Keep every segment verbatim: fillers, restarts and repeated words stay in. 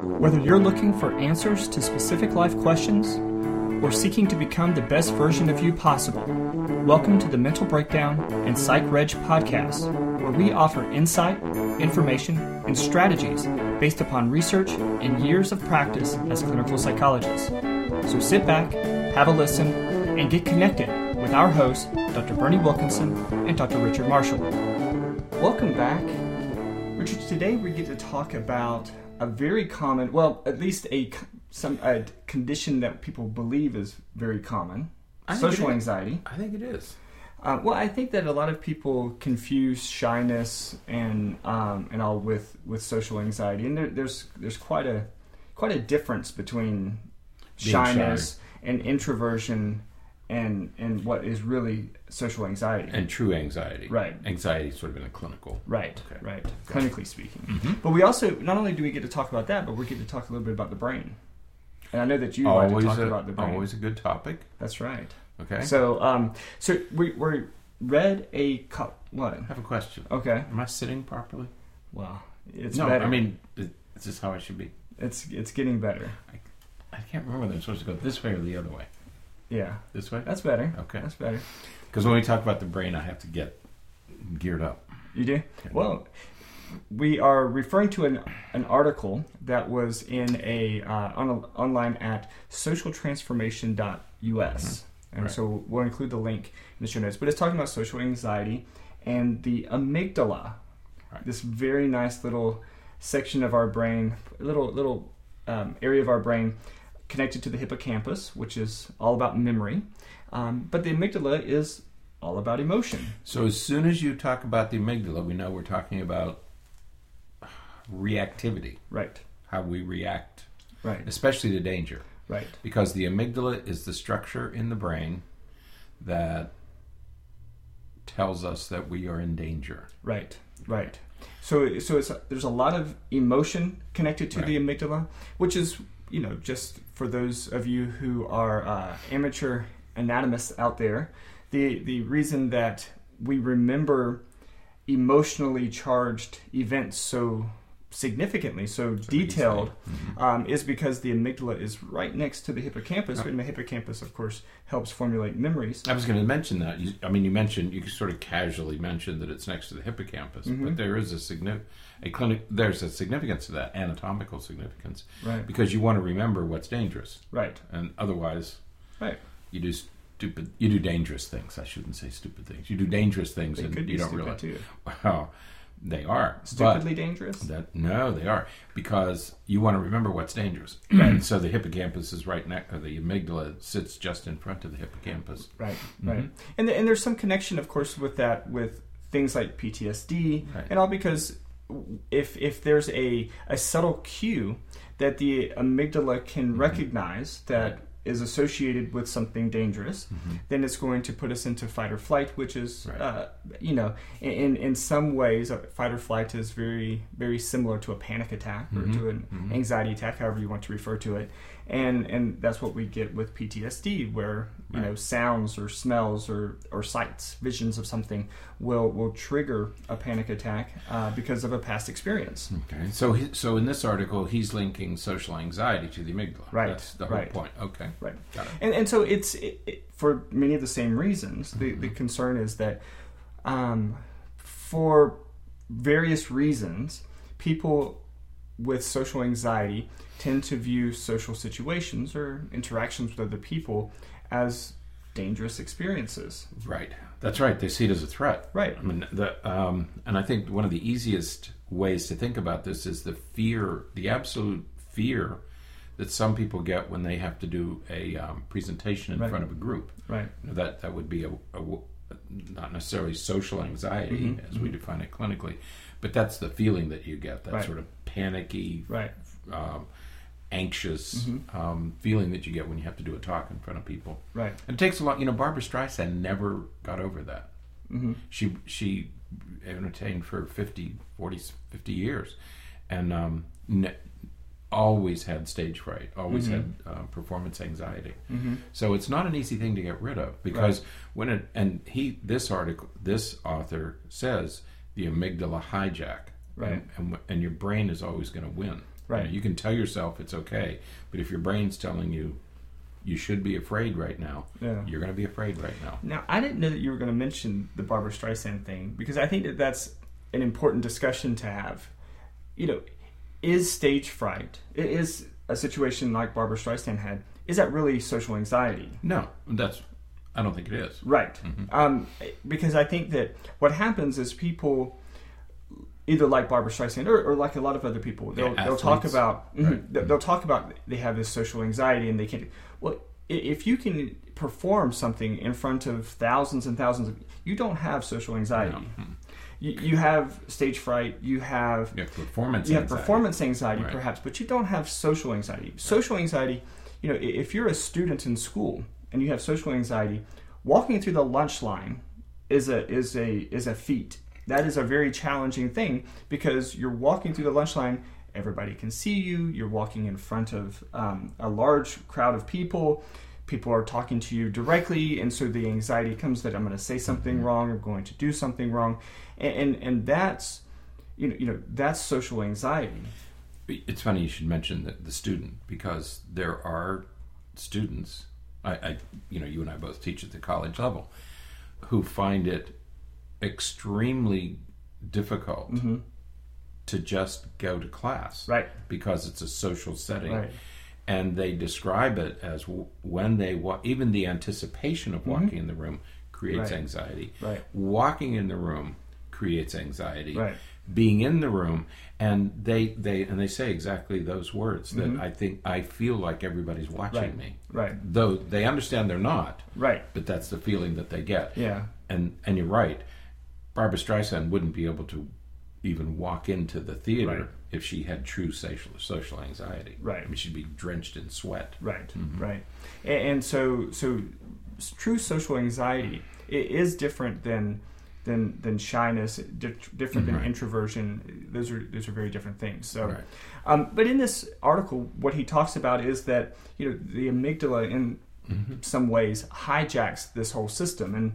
Whether you're looking for answers to specific life questions or seeking to become the best version of you possible, welcome to the Mental Breakdown and Psych Reg podcast, where we offer insight, information, and strategies based upon research and years of practice as clinical psychologists. So sit back, have a listen, and get connected with our hosts, Doctor Bernie Wilkinson and Doctor Richard Marshall. Welcome back. Richard, today we get to talk about a very common, well, at least a some a condition that people believe is very common, social anxiety. I think it is. Uh, well, I think that a lot of people confuse shyness and um, and all with, with social anxiety, and there, there's there's quite a quite a difference between Being shyness shy. and introversion and and what is really social anxiety and true anxiety. Right, anxiety sort of in a clinical. Right, okay. right. Okay. Clinically speaking, mm-hmm. But we also not only do we get to talk about that, but we get to talk a little bit about the brain. And I know that you always like to talk a, about the brain. Always a good topic. That's right. Okay. So, um, so we we read a co- what? I have a question. Okay. Am I sitting properly? Well, it's no. better. I mean, is this how I should be? It's it's getting better. I, I can't remember whether I'm supposed to go this way or the other way. Yeah. This way. That's better. Okay. That's better. Because when we talk about the brain, I have to get geared up. You do? Yeah. Well, we are referring to an an article that was in a uh, on a, online at social transformation dot U S. Mm-hmm. And right. so we'll include the link in the show notes. But it's talking about social anxiety and the amygdala, right. This very nice little section of our brain, little little um, area of our brain connected to the hippocampus, which is all about memory. Um, but the amygdala is all about emotion. So as soon as you talk about the amygdala, we know we're talking about reactivity. Right. How we react. Right. Especially to danger. Right. Because the amygdala is the structure in the brain that tells us that we are in danger. Right. Right. So so it's there's a lot of emotion connected to right. the amygdala, which is, you know, just for those of you who are uh, amateur anatomists out there, the the reason that we remember emotionally charged events so significantly, so, so detailed, mm-hmm. um, is because the amygdala is right next to the hippocampus, oh. and the hippocampus, of course, helps formulate memories. I was going to mention that. You, I mean, you mentioned, you sort of casually mentioned that it's next to the hippocampus, mm-hmm. but there is a significant, a clinic, there's a significance to that, anatomical significance, right? Because you want to remember what's dangerous, right? And otherwise, right, you do stupid, you do dangerous things. I shouldn't say stupid things. You do dangerous things, they and could you be don't stupid realize. Too. Wow. They are. Stupidly dangerous? That, no, they are. Because you want to remember what's dangerous. Right. So the hippocampus is right next, or the amygdala sits just in front of the hippocampus. Right, mm-hmm. right. And the, and there's some connection, of course, with that, with things like P T S D, right. and all because if if there's a, a subtle cue that the amygdala can mm-hmm. recognize that is associated with something dangerous, mm-hmm. then it's going to put us into fight or flight, which is, right. uh, you know, in in some ways, fight or flight is very, very similar to a panic attack mm-hmm. or to an mm-hmm. anxiety attack, however you want to refer to it. And and that's what we get with P T S D, where, you right. know, sounds or smells or, or sights, visions of something will will trigger a panic attack uh, because of a past experience. Okay. So he, so in this article, he's linking social anxiety to the amygdala. Right. That's the whole right. point. Okay. Right. Got it. And and so it's it, it, for many of the same reasons. The mm-hmm. the concern is that um, for various reasons, people with social anxiety tend to view social situations or interactions with other people as dangerous experiences. Right. That's right. They see it as a threat. Right. I mean, the, um, and I think one of the easiest ways to think about this is the fear, the absolute fear that some people get when they have to do a um, presentation in right. front of a group. Right. You know, that that would be a, a not necessarily social anxiety mm-hmm. as mm-hmm. we define it clinically, but that's the feeling that you get, that right. sort of panicky, right. um, anxious mm-hmm. um, feeling that you get when you have to do a talk in front of people. Right. And it takes a lot. You know, Barbara Streisand never got over that. Mm-hmm. She she entertained for fifty, forty, fifty years, and um, ne- always had stage fright, always mm-hmm. had uh, performance anxiety. Mm-hmm. So it's not an easy thing to get rid of, because right. when it, and he this article this author says the amygdala hijack Right. And, and, and your brain is always going to win. Right. You know, you can tell yourself it's okay, but if your brain's telling you you should be afraid right now, yeah. you're going to be afraid right now. Now, I didn't know that you were going to mention the Barbra Streisand thing, because I think that that's an important discussion to have. You know, is stage fright, is a situation like Barbra Streisand had, is that really social anxiety? No, that's, I don't think it is. Right. Mm-hmm. Um, because I think that what happens is people, either like Barbra Streisand or, or like a lot of other people, they'll, yeah, they'll talk about, right. they'll, they'll talk about they have this social anxiety and they can't. Well, if you can perform something in front of thousands and thousands of, you don't have social anxiety. No. You, you have stage fright. You have you have performance. You have anxiety. performance anxiety, right. perhaps, but you don't have social anxiety. Social anxiety, you know, if you're a student in school and you have social anxiety, walking through the lunch line is a is a is a feat. That is a very challenging thing, because you're walking through the lunch line. Everybody can see you. You're walking in front of um, a large crowd of people. People are talking to you directly, and so the anxiety comes that I'm going to say something mm-hmm. wrong, I'm going to do something wrong, and, and and that's you know you know that's social anxiety. It's funny you should mention the, the student, because there are students. I, I you know you and I both teach at the college level, who find it extremely difficult mm-hmm. to just go to class, right? Because it's a social setting. Right. And they describe it as w- when they walk, even the anticipation of walking mm-hmm. in the room creates right. anxiety. Right. Walking in the room creates anxiety. Right. Being in the room, and they, they and they say exactly those words that mm-hmm. I think I feel like everybody's watching right. me. Right. Though they understand they're not. Right. But that's the feeling that they get. Yeah. And and you're right. Barbra Streisand wouldn't be able to even walk into the theater right. if she had true social social anxiety. Right. I mean, she'd be drenched in sweat. Right. Mm-hmm. Right. And, and so so true social anxiety it is different than than than shyness, di- different mm-hmm. than introversion. Those are those are very different things. So, right. um, but in this article, what he talks about is that you know the amygdala in mm-hmm. some ways hijacks this whole system, and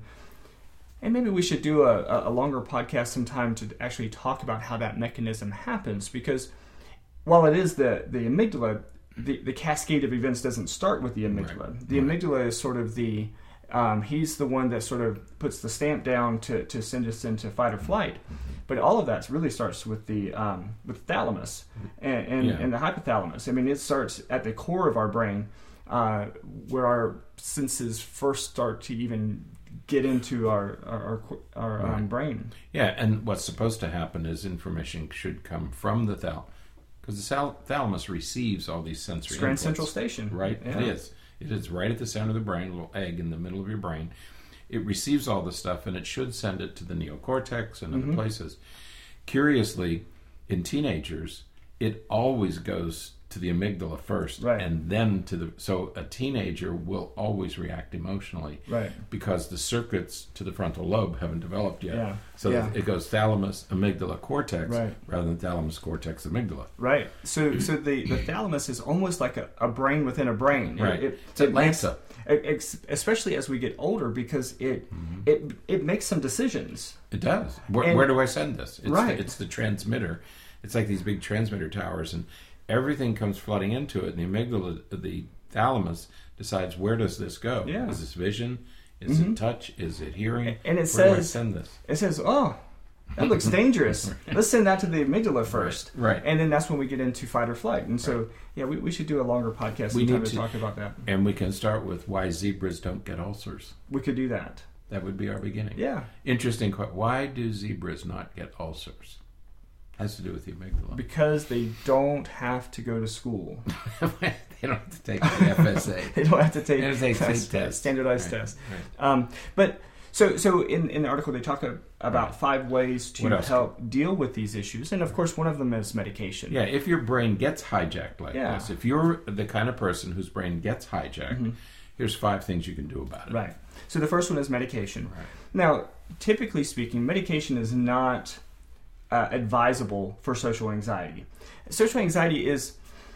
and maybe we should do a, a longer podcast sometime to actually talk about how that mechanism happens, because while it is the, the amygdala, the, the cascade of events doesn't start with the amygdala. Right. The right. amygdala is sort of the, um, he's the one that sort of puts the stamp down to, to send us into fight or flight. Mm-hmm. But all of that really starts with the um, with the thalamus and, and, yeah. and the hypothalamus. I mean, it starts at the core of our brain, uh, where our senses first start to even get into our our, our right. um, brain. Yeah, and what's supposed to happen is information should come from the thalamus, because the sal- thalamus receives all these sensory Grand inputs. Central Station. Right, yeah. it is. It is right at the center of the brain, a little egg in the middle of your brain. It receives all this stuff, and it should send it to the neocortex and mm-hmm. other places. Curiously, in teenagers, it always goes to the amygdala first, right. and then to the. So a teenager will always react emotionally, right? Because the circuits to the frontal lobe haven't developed yet. Yeah. So yeah. it goes thalamus, amygdala, cortex, right. rather than thalamus, cortex, amygdala. Right. So, so the, the thalamus is almost like a, a brain within a brain. Right. It, it, it's Atlanta. It makes, especially as we get older, because it mm-hmm. it it makes some decisions. It does. Where, and, where do I send this? It's right. The, it's the transmitter. It's like these big transmitter towers, and everything comes flooding into it. And the amygdala, the thalamus, decides, where does this go? Yeah. Is this vision? Is mm-hmm. it touch? Is it hearing? And it where says, do I send this? It says, oh, that looks dangerous. Let's send that to the amygdala first. Right. right. And then that's when we get into fight or flight. And so, right. yeah, we, we should do a longer podcast we sometime need to, to talk about that. And we can start with why zebras don't get ulcers. We could do that. That would be our beginning. Yeah. Interesting question. Why do zebras not get ulcers? Has to do with the amygdala. Because they don't have to go to school. They don't have to take the F S A. They don't have to take, they don't take tests, tests. standardized right. tests. Right. Um, but so so in, in the article they talk about right. five ways to help deal with these issues, and of course one of them is medication. Yeah, if your brain gets hijacked like yeah. this, if you're the kind of person whose brain gets hijacked, mm-hmm. here's five things you can do about it. Right. So the first one is medication. Right. Now, typically speaking, medication is not Uh, advisable for social anxiety. Social anxiety is,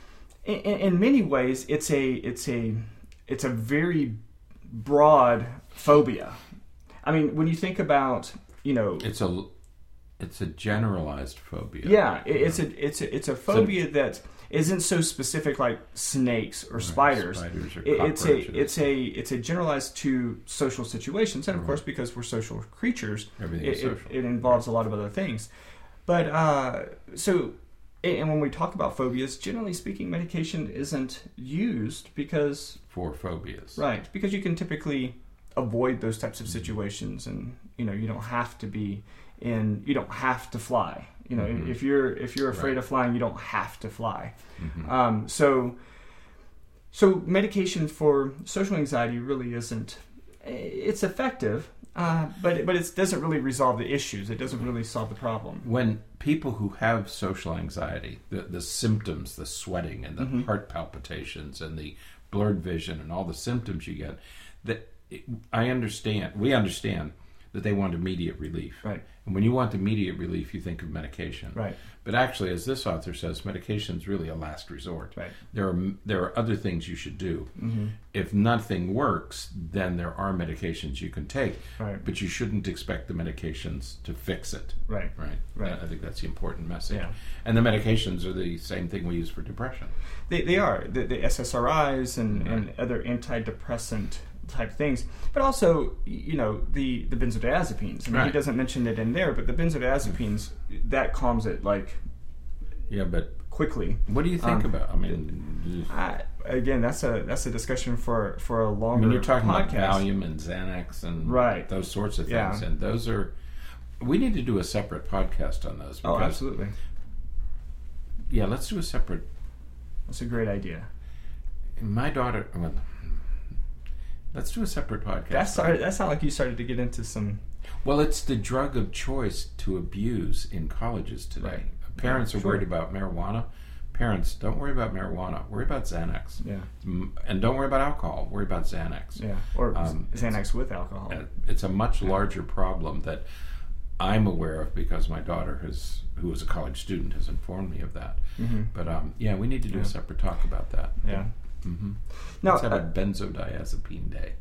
in, in many ways, it's a it's a it's a very broad phobia. I mean, when you think about, you know, it's a It's a generalized phobia. Yeah, it, it's a it's a it's a phobia so, that isn't so specific like snakes or right, spiders. Spiders or it, cockroaches. It's a it's a it's a generalized to social situations, and of right. course, because we're social creatures, Everything it, is social. It, it involves a lot of other things. But uh, so, and when we talk about phobias, generally speaking, medication isn't used because for phobias, right? Because you can typically avoid those types of situations, and you know you don't have to be in. You don't have to fly. You know, mm-hmm. if you're if you're afraid right. of flying, you don't have to fly. Mm-hmm. Um, so, so medication for social anxiety really isn't. It's effective, uh, but but it doesn't really resolve the issues. It doesn't really solve the problem. When people who have social anxiety, the the symptoms, the sweating and the mm-hmm. heart palpitations and the blurred vision and all the symptoms you get, that I understand. We understand that they want immediate relief. Right. And when you want immediate relief, you think of medication. Right. But actually, as this author says, medication is really a last resort. Right. There are there are other things you should do. Mm-hmm. If nothing works, then there are medications you can take. Right. But you shouldn't expect the medications to fix it. Right. Right. Right. I think that's the important message. Yeah. And the medications are the same thing we use for depression. They they are the, the S S R Is and, right. and other antidepressant type things, but also you know the the benzodiazepines. I mean, right. he doesn't mention it in there, but the benzodiazepines that calms it like yeah, but quickly. What do you think um, about? I mean, I, again, that's a that's a discussion for for a longer. I mean, you're talking podcast. about Valium and Xanax and right. those sorts of things, yeah. and those are. We need to do a separate podcast on those. Oh, absolutely. Yeah, let's do a separate. That's a great idea. My daughter. Well, let's do a separate podcast. That started. That sounded like you started to get into some. Well, it's the drug of choice to abuse in colleges today. Right. Parents yeah, are sure. worried about marijuana. Parents, don't worry about marijuana. Worry about Xanax. Yeah. And don't worry about alcohol. Worry about Xanax. Yeah. Or um, Xanax it's, with alcohol. It's a much larger problem that I'm aware of because my daughter has, who was a college student, has informed me of that. Mm-hmm. But um, yeah, we need to do yeah. a separate talk about that. Yeah. Mm-hmm. Now, let's have uh, a benzodiazepine day.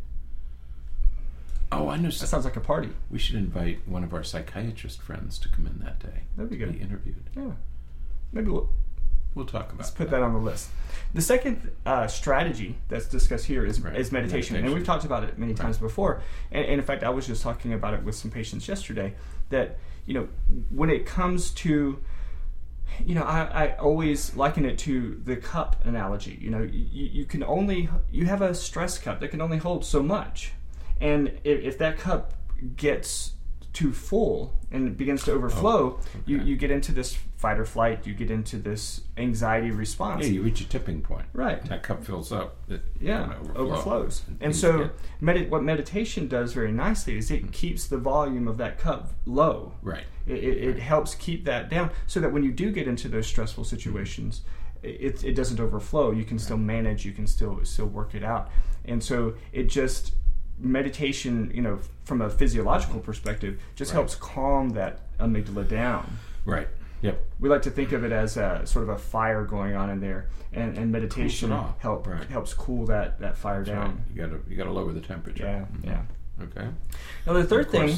Oh, I know. That sounds like a party. We should invite one of our psychiatrist friends to come in that day. That'd be good. Be interviewed. Yeah. Maybe we'll we'll talk about. Let's put that. that on the list. The second uh, strategy that's discussed here is, right. is meditation. meditation, and we've talked about it many times right. before. And, and in fact, I was just talking about it with some patients yesterday. That you know, when it comes to You know, I, I always liken it to the cup analogy. You know, you, you can only, you have a stress cup that can only hold so much. And if, if that cup gets too full and it begins to overflow, oh, okay. you, you get into this fight or flight, you get into this anxiety response. Yeah, you reach a tipping point. Right. That cup fills up. It yeah, overflow. overflows. And, and so get... med- what meditation does very nicely is it mm-hmm. keeps the volume of that cup low. Right. It, it, it helps keep that down so that when you do get into those stressful situations, it, it doesn't overflow. You can still manage, you can still still work it out. And so it just, meditation, you know, from a physiological perspective, just right. helps calm that amygdala down. Right. Yep. We like to think of it as a, sort of a fire going on in there, and, and meditation help, right. helps cool that, that fire That's down. Right. You gotta you gotta lower the temperature. Yeah. Mm-hmm. Yeah. Okay. Now the third thing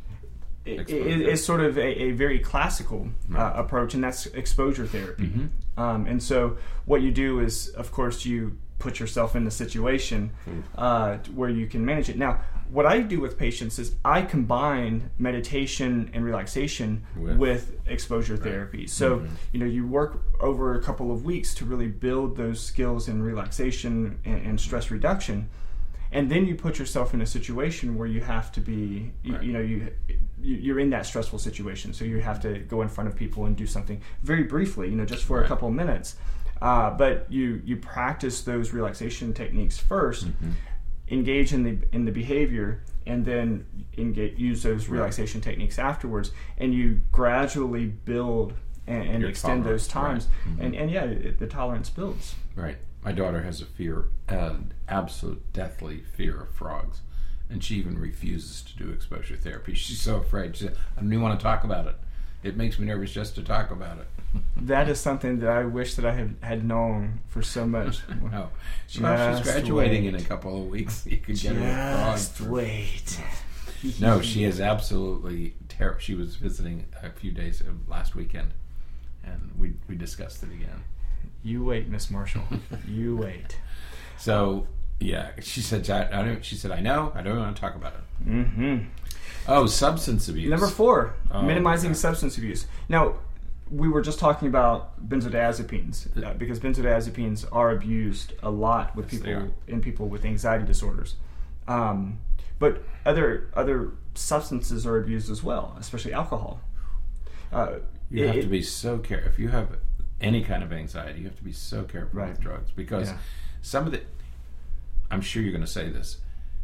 is, is sort of a, a very classical uh, right. approach, and that's exposure therapy. Mm-hmm. Um, and so what you do is, of course, you put yourself in a situation uh, where you can manage it. Now, what I do with patients is I combine meditation and relaxation with, with exposure right. therapy. So, mm-hmm. you know, you work over a couple of weeks to really build those skills in relaxation and, and stress reduction. And then you put yourself in a situation where you have to be, you, right. you know, you, you're in that stressful situation. So you have to go in front of people and do something very briefly, you know, just for right. a couple of minutes. Uh, but you, you practice those relaxation techniques first, mm-hmm. engage in the in the behavior, and then engage, use those relaxation right. techniques afterwards. And you gradually build and, and extend those times. Right. Mm-hmm. And, and yeah, it, the tolerance builds. Right. My daughter has a fear, an absolute deathly fear of frogs. And she even refuses to do exposure therapy. She's so afraid. She said, I don't even want to talk about it. It makes me nervous just to talk about it. That is something that I wish that I had, had known for so much. No. Well, she's graduating wait. in a couple of weeks. You could get her with frogs. Just wait. No, she is absolutely terrible. She was visiting a few days uh, last weekend, and we we discussed it again. You wait, Miss Marshall. You wait. So yeah, she said. I, I don't. She said, "I know. I don't want to talk about it." Mm-hmm. Oh, substance abuse. Number four, oh, minimizing okay. substance abuse. Now, we were just talking about benzodiazepines uh, because benzodiazepines are abused a lot with Yes, people in people with anxiety disorders. Um, but other other substances are abused as well, especially alcohol. Uh, You it, have it, to be so careful. If you have any kind of anxiety, you have to be so careful Right. with drugs because Yeah. some of the. I'm sure you're going to say this.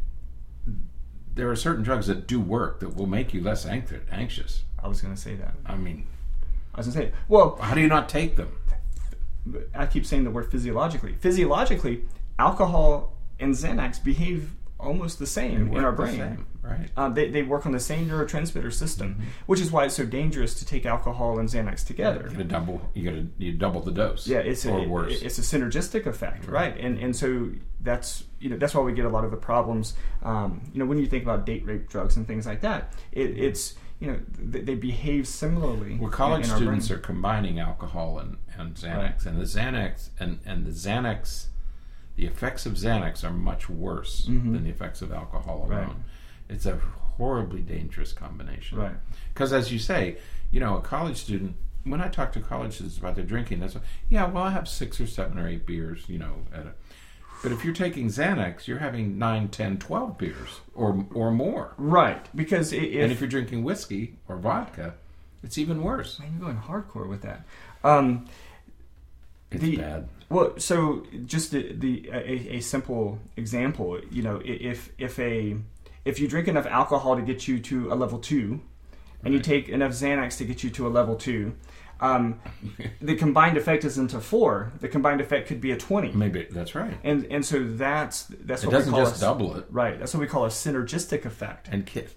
There are certain drugs that do work that will make you less anxious. I was going to say that. I mean, I was going to say, well, how do you not take them? I keep saying the word physiologically. Physiologically, alcohol and Xanax behave almost the same They in our work the brain. same, right? Um, they, they work on the same neurotransmitter system, mm-hmm. which is why it's so dangerous to take alcohol and Xanax together. You get a double. You get a you double the dose. Yeah, it's or a, worse. It's a synergistic effect, right? right? And and so that's you know that's why we get a lot of the problems. Um, you know, when you think about date rape drugs and things like that, it, it's you know they, they behave similarly. Well, college in, in students are combining alcohol and, and Xanax, right. and the Xanax and, and the Xanax, the effects of Xanax are much worse mm-hmm. than the effects of alcohol alone. Right. It's a horribly dangerous combination. Right. Because as you say, you know, a college student. When I talk to college students about their drinking, that's yeah. Well, I have six or seven or eight beers, you know. At a, but if you're taking Xanax, you're having nine, ten, twelve beers or or more. Right. Because if, and if you're drinking whiskey or vodka, it's even worse. Man, you're going hardcore with that. Um, it's the, bad. Well, so just the, the a, a simple example, you know, if if a if you drink enough alcohol to get you to a level two, and right. you take enough Xanax to get you to a level two, um, the combined effect isn't a four. The combined effect could be a twenty. Maybe that's right. And and so that's that's it what doesn't we call just a, double it. Right. That's what we call a synergistic effect. And kit.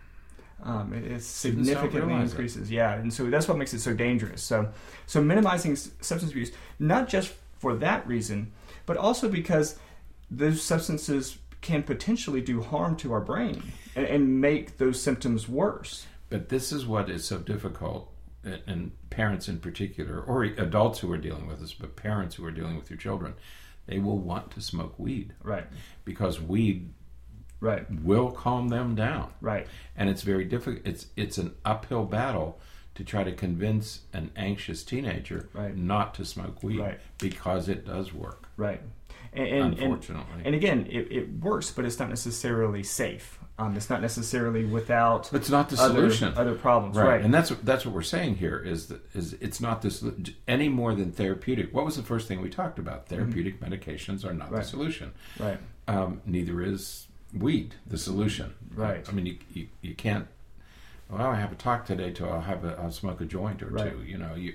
Um, it, it significantly increases. It. Yeah, and so that's what makes it so dangerous. So so minimizing s- substance abuse, not just for that reason, but also because those substances can potentially do harm to our brain and, and make those symptoms worse. But this is what is so difficult, and parents in particular, or adults who are dealing with this, but parents who are dealing with your children, they will want to smoke weed. Right. Because weed right. will calm them down. Right. And it's very difficult. It's it's an uphill battle to try to convince an anxious teenager right. not to smoke weed right. because it does work. Right. And, and, Unfortunately. And, and again, it, it works, but it's not necessarily safe. Um, it's not necessarily without. It's not the other, solution. Other problems, right? right? And that's that's what we're saying here is that is it's not this any more than therapeutic. What was the first thing we talked about? Therapeutic mm-hmm. medications are not right. the solution. Right. Um, neither is weed the solution. Right. I mean, you you, you can't. Well, I have a talk today, till I'll have a I'll smoke a joint or right. two. You know, you.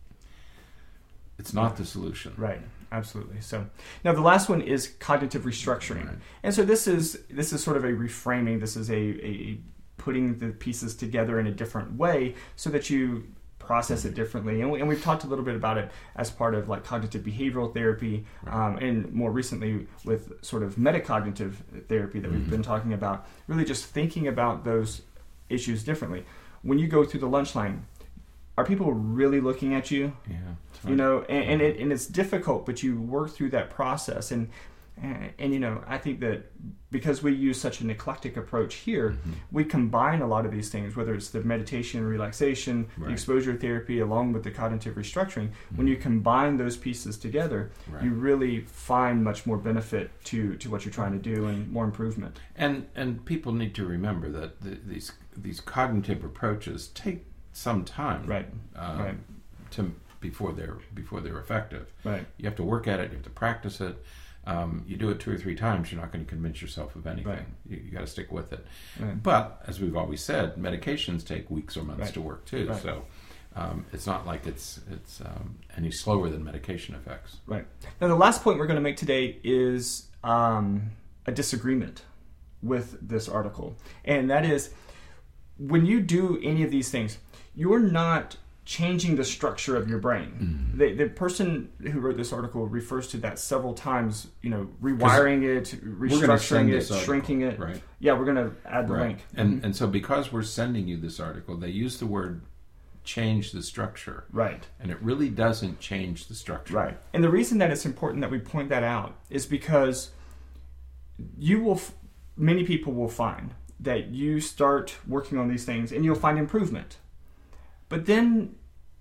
It's not the solution. Right. Absolutely. So now the last one is cognitive restructuring. Right. And so this is this is sort of a reframing. This is a, a putting the pieces together in a different way so that you process it differently. And, we, and we've talked a little bit about it as part of like cognitive behavioral therapy, right. um, and more recently with sort of metacognitive therapy that mm-hmm. we've been talking about, really just thinking about those issues differently. When you go through the lunch line, are people really looking at you? Yeah. You know, and, and it and it's difficult, but you work through that process, and and, and you know, I think that because we use such an eclectic approach here, mm-hmm. we combine a lot of these things, whether it's the meditation and relaxation, right. the exposure therapy, along with the cognitive restructuring. Mm-hmm. When you combine those pieces together, right. you really find much more benefit to, to what you're trying to do and more improvement. And and people need to remember that the, these these cognitive approaches take some time, right? Um, right. To before they're before they're effective. Right. You have to work at it. You have to practice it. Um, you do it two or three times, you're not going to convince yourself of anything. Right. You, you got to stick with it. Right. But as we've always said, medications take weeks or months right. to work too. Right. So um, it's not like it's it's um, any slower than medication effects. Right. Now the last point we're going to make today is um, a disagreement with this article, and that is when you do any of these things, you're not changing the structure of your brain. Mm-hmm. The, the person who wrote this article refers to that several times, you know, rewiring it, restructuring it, shrinking it. Right. Yeah, we're going to add the right. link. And mm-hmm. and so because we're sending you this article, they use the word change the structure. Right. And it really doesn't change the structure. Right. And the reason that it's important that we point that out is because you will, f- many people will find that you start working on these things and you'll find improvement. But then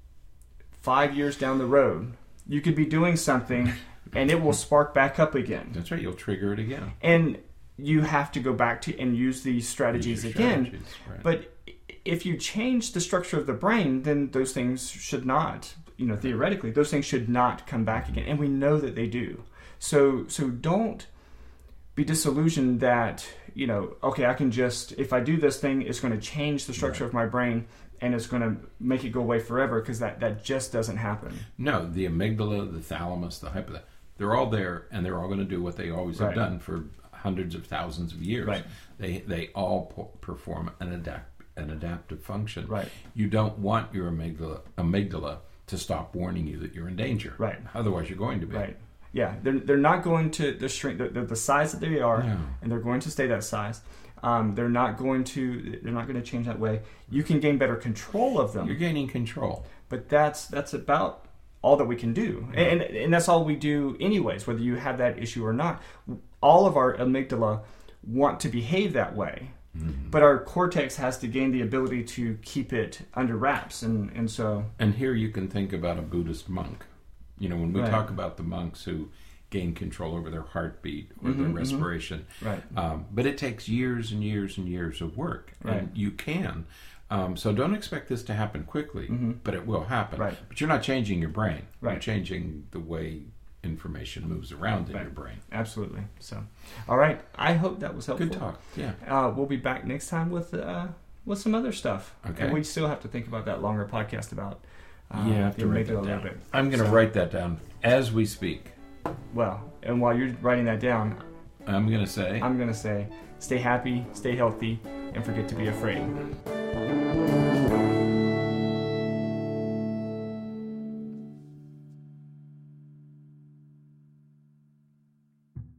five years down the road, you could be doing something and it will spark back up again. That's right. You'll trigger it again. And you have to go back to and use these strategies use again. Strategies, right. But if you change the structure of the brain, then those things should not, you know, theoretically, those things should not come back again. And we know that they do. So so don't be disillusioned that, you know, okay, I can just, if I do this thing, it's going to change the structure right. of my brain and it's going to make it go away forever, because that, that just doesn't happen. No, the amygdala, the thalamus, the hypothalamus, they're all there and they're all going to do what they always right. have done for hundreds of thousands of years. Right. They they all po- perform an adapt an adaptive function. Right. You don't want your amygdala amygdala to stop warning you that you're in danger. Right. Otherwise, you're going to be. Right. Yeah. They're they're not going to the shrink. They're, they're the size that they are, no. and they're going to stay that size. Um, they're not going to. They're not going to change that way. You can gain better control of them. You're gaining control. But that's that's about all that we can do, right. and and that's all we do anyways. Whether you have that issue or not, all of our amygdala want to behave that way. Mm-hmm. But our cortex has to gain the ability to keep it under wraps, and, and so... And here you can think about a Buddhist monk. You know, when we right. talk about the monks who gain control over their heartbeat or mm-hmm, their respiration. Mm-hmm. Right. Um, but it takes years and years and years of work. Right. And you can. Um, so don't expect this to happen quickly, mm-hmm. but it will happen. Right. But you're not changing your brain. Right. You're changing the way information moves around in right. your brain. Absolutely. So, all right. I hope that was helpful. Good talk. Yeah. Uh, we'll be back next time with uh, with some other stuff. Okay. And we still have to think about that longer podcast about uh, yeah, I have the to write amygdala that a little down. bit. I'm going to So- write that down as we speak. Well, and while you're writing that down, I'm going to say... I'm going to say, stay happy, stay healthy, and forget to be afraid.